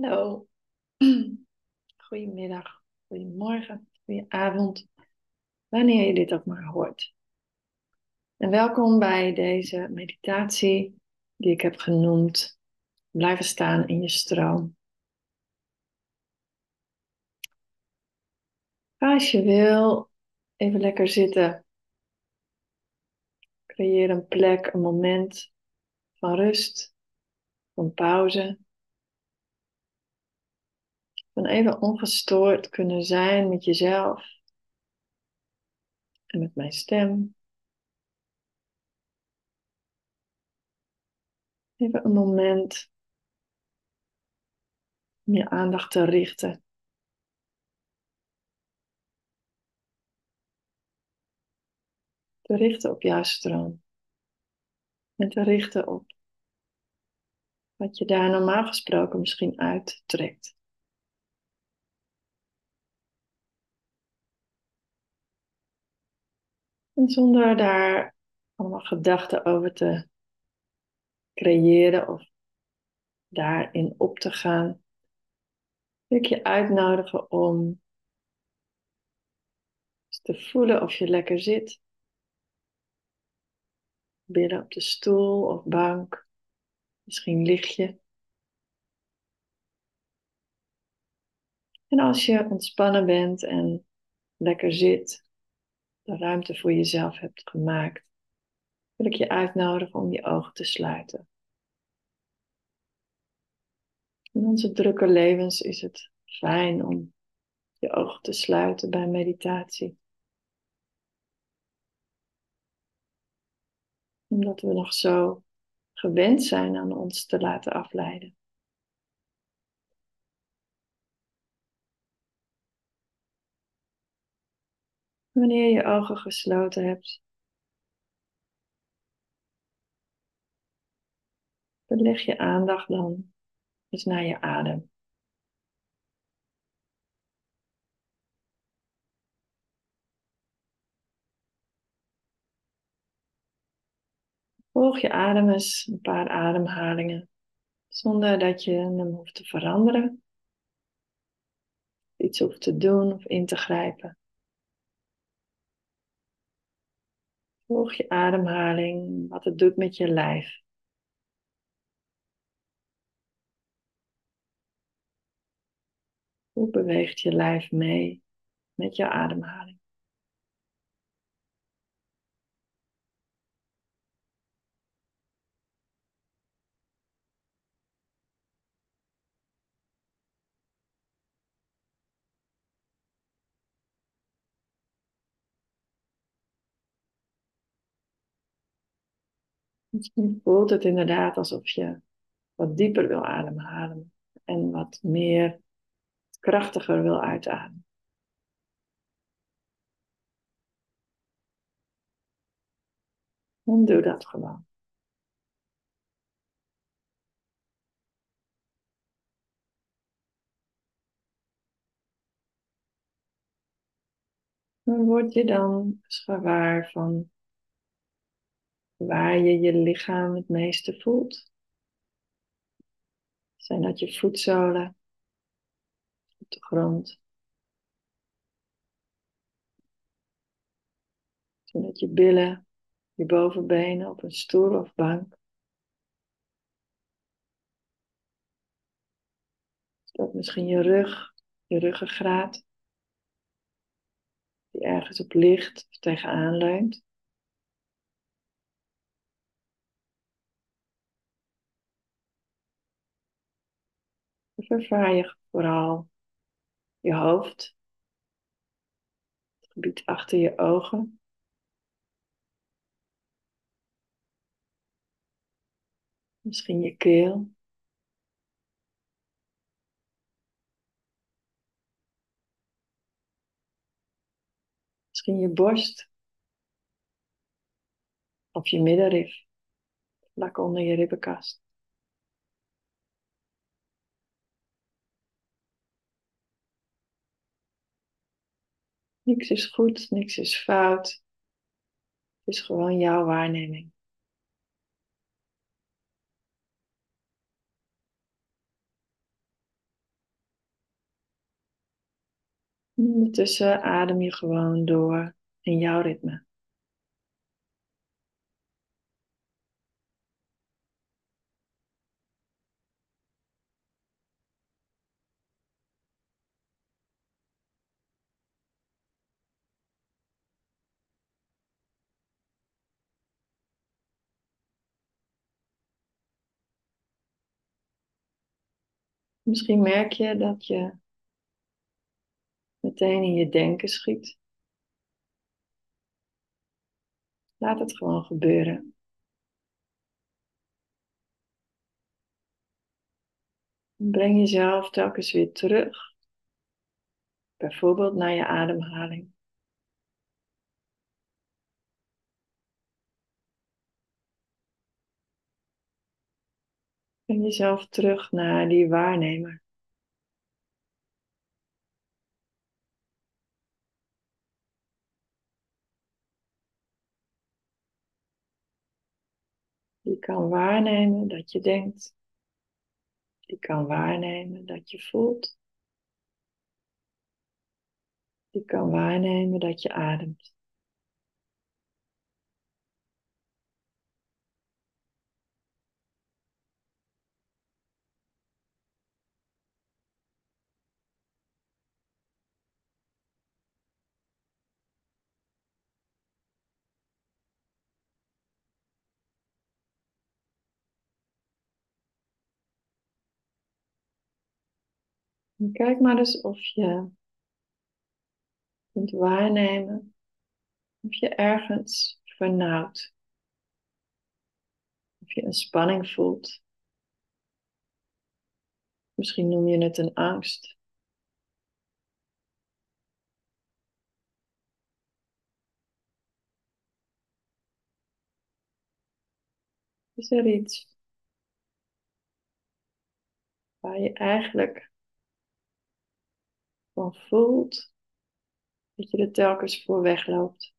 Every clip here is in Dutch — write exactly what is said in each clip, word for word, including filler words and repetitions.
Hallo, goedemiddag, goedemorgen, goedenavond, wanneer je dit ook maar hoort. En welkom bij deze meditatie die ik heb genoemd Blijven staan in je stroom. Ga als je wil even lekker zitten. Creëer een plek, een moment van rust, van pauze. Van even ongestoord kunnen zijn met jezelf en met mijn stem. Even een moment om je aandacht te richten. Te richten op jouw stroom. En te richten op wat je daar normaal gesproken misschien uittrekt. En zonder daar allemaal gedachten over te creëren of daarin op te gaan, wil ik je uitnodigen om eens te voelen of je lekker zit. Billen op de stoel of bank. Misschien lig je. En als je ontspannen bent en lekker zit, de ruimte voor jezelf hebt gemaakt, wil ik je uitnodigen om je ogen te sluiten. In onze drukke levens is het fijn om je ogen te sluiten bij meditatie. Omdat we nog zo gewend zijn aan ons te laten afleiden. Wanneer je je ogen gesloten hebt, leg je aandacht dan eens naar je adem. Volg je adem eens een paar ademhalingen, zonder dat je hem hoeft te veranderen, iets hoeft te doen of in te grijpen. Volg je ademhaling, wat het doet met je lijf. Hoe beweegt je lijf mee met je ademhaling? Misschien voelt het inderdaad alsof je wat dieper wil ademhalen en wat meer krachtiger wil uitademen. Dan doe dat gewoon. Dan word je dan gewaar van waar je je lichaam het meeste voelt. Zijn dat je voetzolen op de grond? Zijn dat je billen, je bovenbenen op een stoel of bank? Is dat misschien je rug, je ruggengraat, die ergens op ligt of tegenaan leunt? Of ervaar je vooral je hoofd, het gebied achter je ogen? Misschien je keel, misschien je borst of je middenrif, vlak onder je ribbenkast. Niks is goed, niks is fout. Het is gewoon jouw waarneming. Ondertussen adem je gewoon door in jouw ritme. Misschien merk je dat je meteen in je denken schiet. Laat het gewoon gebeuren. Breng jezelf telkens weer terug, bijvoorbeeld naar je ademhaling. Breng jezelf terug naar die waarnemer. Die kan waarnemen dat je denkt. Die kan waarnemen dat je voelt. Die kan waarnemen dat je ademt. En kijk maar eens of je kunt waarnemen of je ergens vernauwt. Of je een spanning voelt. Misschien noem je het een angst. Is er iets waar je eigenlijk van voelt dat je er telkens voor wegloopt?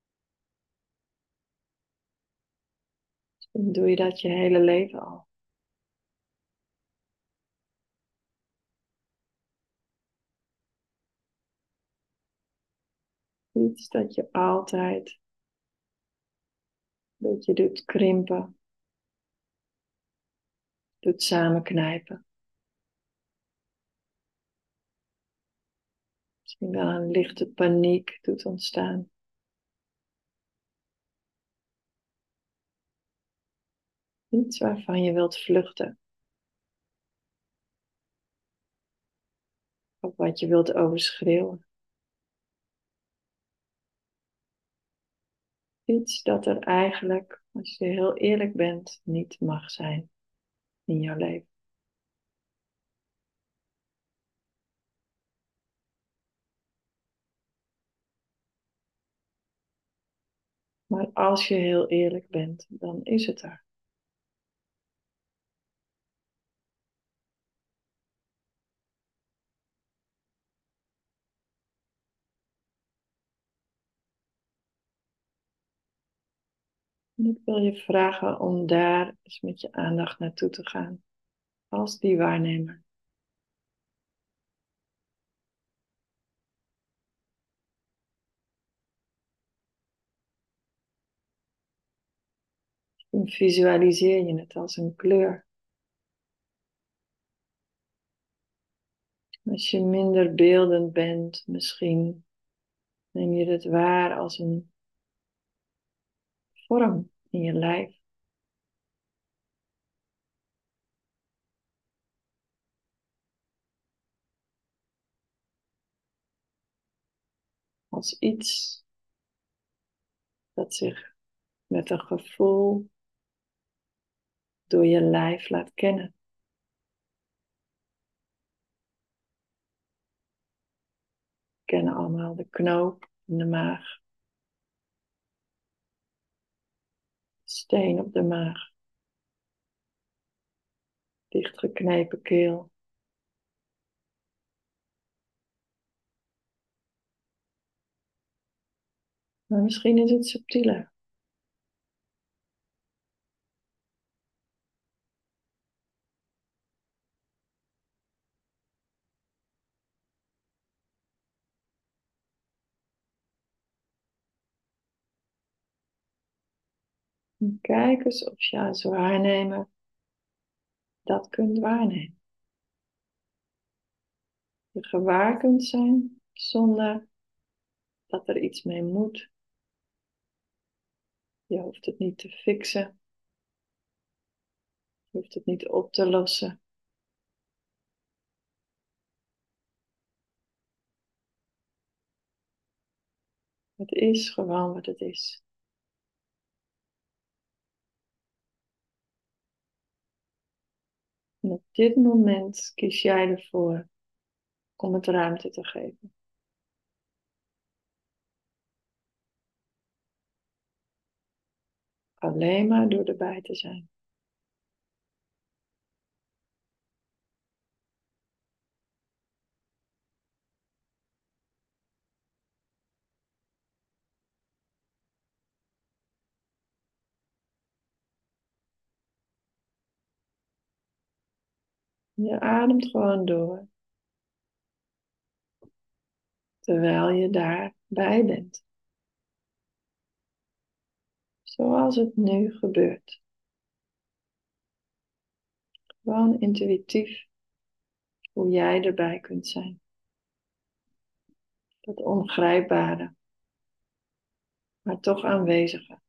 Dan doe je dat je hele leven al. Iets dat je altijd een beetje doet krimpen, doet samenknijpen. Misschien wel een lichte paniek doet ontstaan. Iets waarvan je wilt vluchten. Of wat je wilt overschreeuwen. Iets dat er eigenlijk, als je heel eerlijk bent, niet mag zijn in jouw leven. Maar als je heel eerlijk bent, dan is het er. En ik wil je vragen om daar eens met je aandacht naartoe te gaan. Als die waarnemer. En visualiseer je het als een kleur. Als je minder beeldend bent, misschien neem je het waar als een vorm in je lijf. Als iets dat zich met een gevoel door je lijf laat kennen. We kennen allemaal de knoop in de maag. Steen op de maag. Dichtgeknepen keel. Maar misschien is het subtieler. En kijk eens of je als waarnemer dat kunt waarnemen. Je gewaar kunt zijn zonder dat er iets mee moet. Je hoeft het niet te fixen. Je hoeft het niet op te lossen. Het is gewoon wat het is. En op dit moment kies jij ervoor om het ruimte te geven. Alleen maar door erbij te zijn. Je ademt gewoon door, terwijl je daarbij bent. Zoals het nu gebeurt. Gewoon intuïtief hoe jij erbij kunt zijn. Dat ongrijpbare, maar toch aanwezige.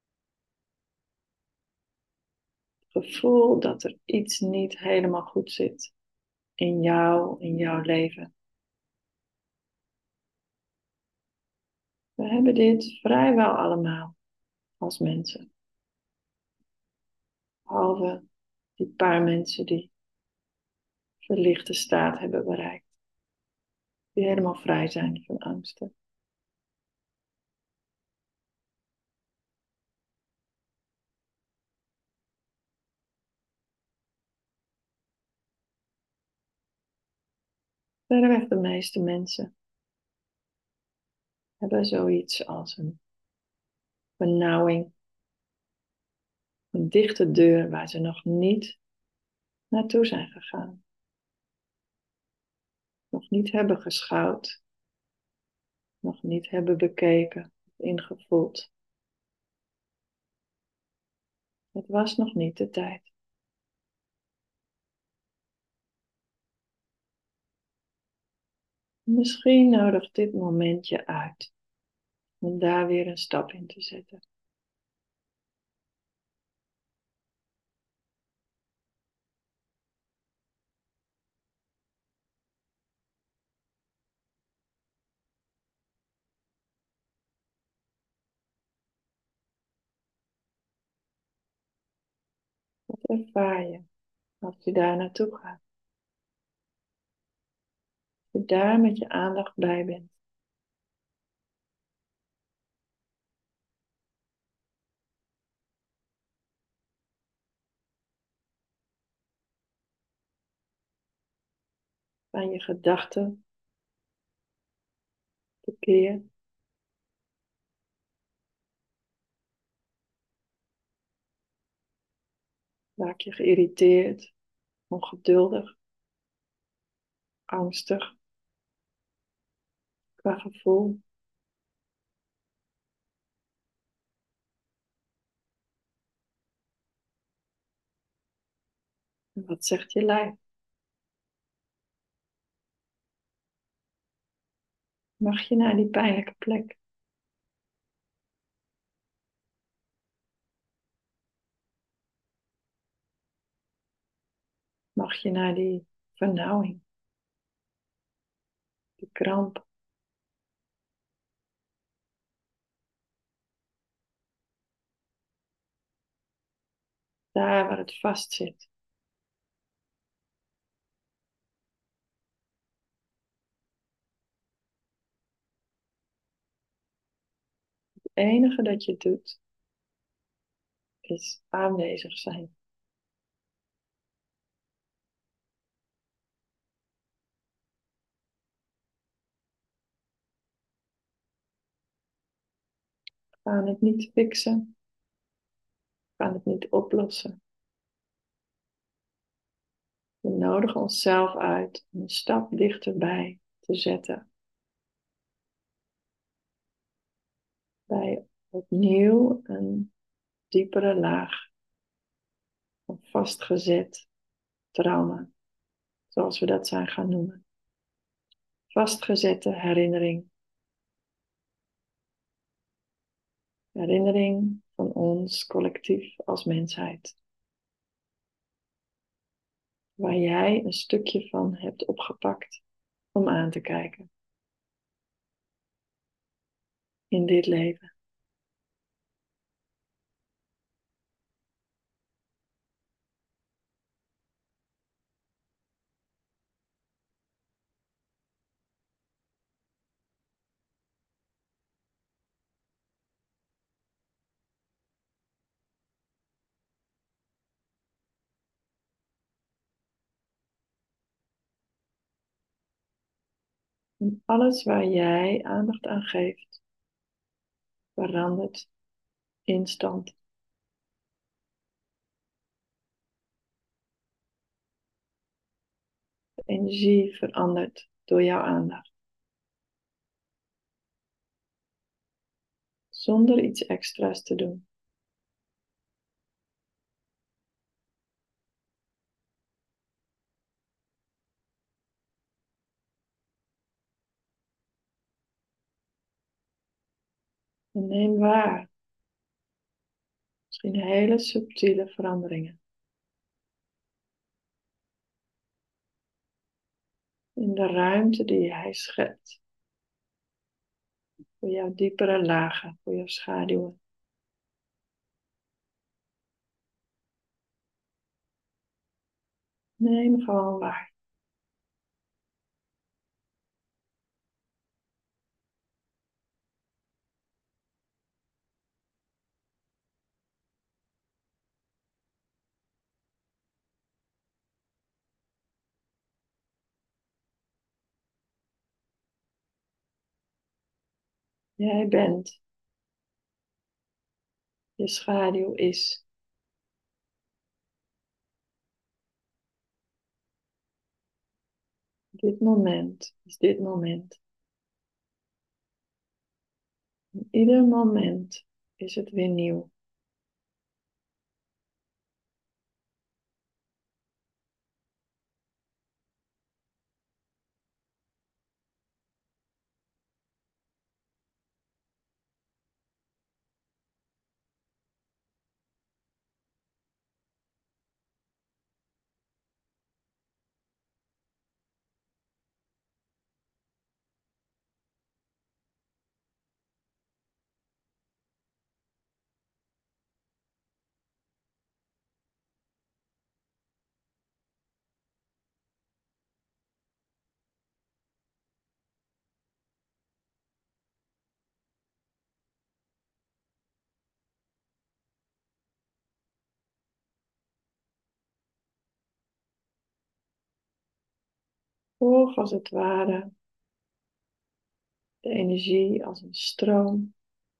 Het gevoel dat er iets niet helemaal goed zit in jou, in jouw leven. We hebben dit vrijwel allemaal als mensen. Behalve die paar mensen die verlichte staat hebben bereikt. Die helemaal vrij zijn van angsten. Verreweg de meeste mensen hebben zoiets als een benauwing. Een dichte deur waar ze nog niet naartoe zijn gegaan. Nog niet hebben geschouwd. Nog niet hebben bekeken of ingevoeld. Het was nog niet de tijd. Misschien nodigt dit moment je uit om daar weer een stap in te zetten. Wat ervaar je als je daar naartoe gaat? Als je daar met je aandacht bij bent. Aan je gedachten tekeer. Raak je geïrriteerd, ongeduldig, angstig qua gevoel. En wat zegt je lijf? Mag je naar die pijnlijke plek? Mag je naar die vernauwing? Die kramp? Daar waar het vast zit. Het enige dat je doet, is aanwezig zijn. We gaan het niet fixen. We gaan het niet oplossen. We nodigen onszelf uit om een stap dichterbij te zetten. Bij opnieuw een diepere laag van vastgezet trauma, zoals we dat zijn gaan noemen. Vastgezette herinnering. Herinnering van ons collectief als mensheid. Waar jij een stukje van hebt opgepakt om aan te kijken. In dit leven. En alles waar jij aandacht aan geeft, verandert instant. De energie verandert door jouw aandacht. Zonder iets extra's te doen. En neem waar. Misschien hele subtiele veranderingen. In de ruimte die hij schept. Voor jouw diepere lagen, voor jouw schaduwen. Neem gewoon waar. Jij bent. Je schaduw is. Dit moment is dit moment. En ieder moment is het weer nieuw. Volg als het ware de energie als een stroom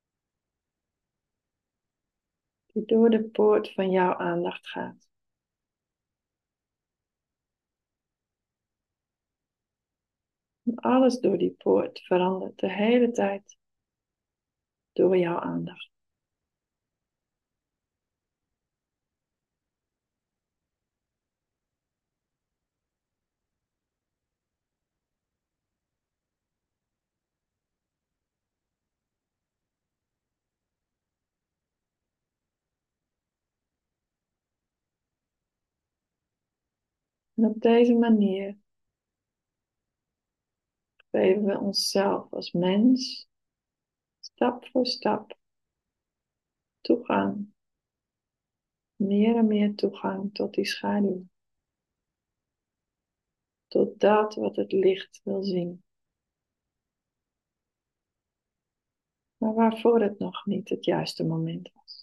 die door de poort van jouw aandacht gaat. En alles door die poort verandert de hele tijd door jouw aandacht. En op deze manier geven we onszelf als mens stap voor stap toegang, meer en meer toegang tot die schaduw. Tot dat wat het licht wil zien. Maar waarvoor het nog niet het juiste moment was.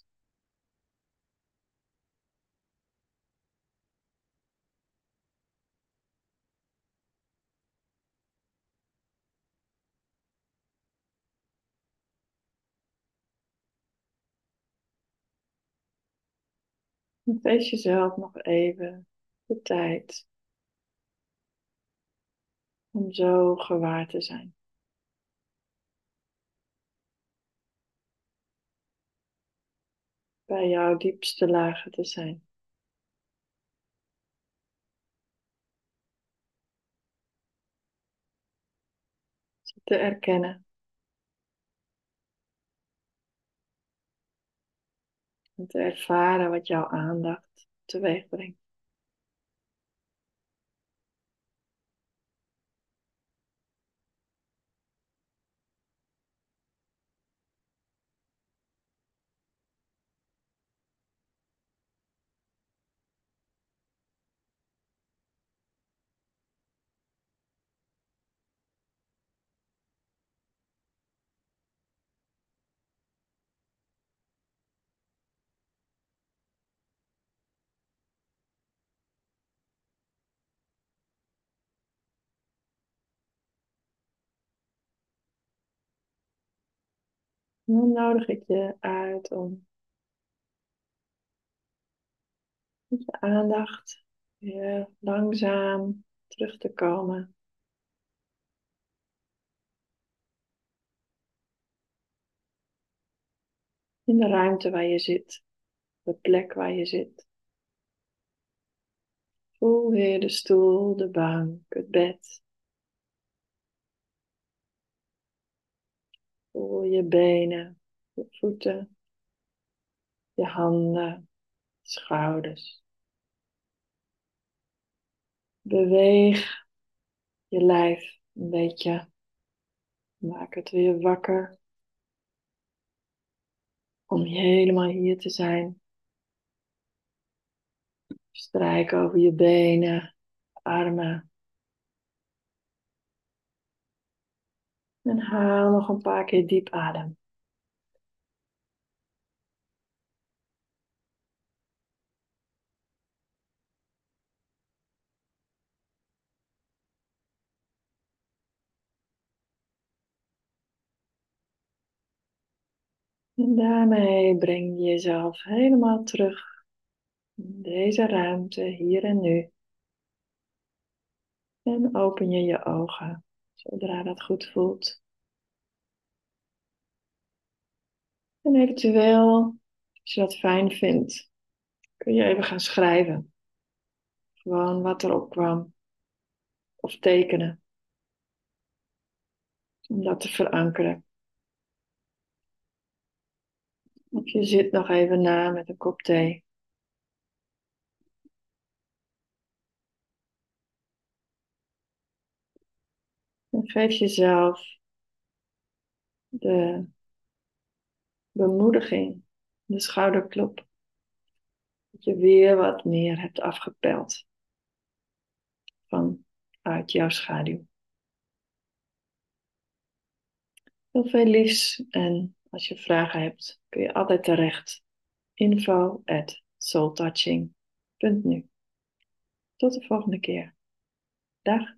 En geef jezelf nog even de tijd om zo gewaar te zijn. bij jouw diepste lagen te zijn. Ze te erkennen. En te ervaren wat jouw aandacht teweeg brengt. En dan nodig ik je uit om met je aandacht weer langzaam terug te komen in de ruimte waar je zit, de plek waar je zit. Voel weer de stoel, de bank, het bed. Voel je benen, je voeten, je handen, schouders. Beweeg je lijf een beetje. Maak het weer wakker om helemaal hier te zijn. Strijk over je benen, armen. En haal nog een paar keer diep adem. En daarmee breng je jezelf helemaal terug in deze ruimte, hier en nu. En open je je ogen, zodra dat goed voelt. En eventueel, als je dat fijn vindt, kun je even gaan schrijven. Gewoon wat er opkwam. Of tekenen. Om dat te verankeren. Of je zit nog even na met een kop thee. En geef jezelf de bemoediging, de schouderklop. Dat je weer wat meer hebt afgepeld vanuit jouw schaduw. Heel veel liefs en als je vragen hebt kun je altijd terecht. info at soultouching punt nu. Tot de volgende keer. Dag.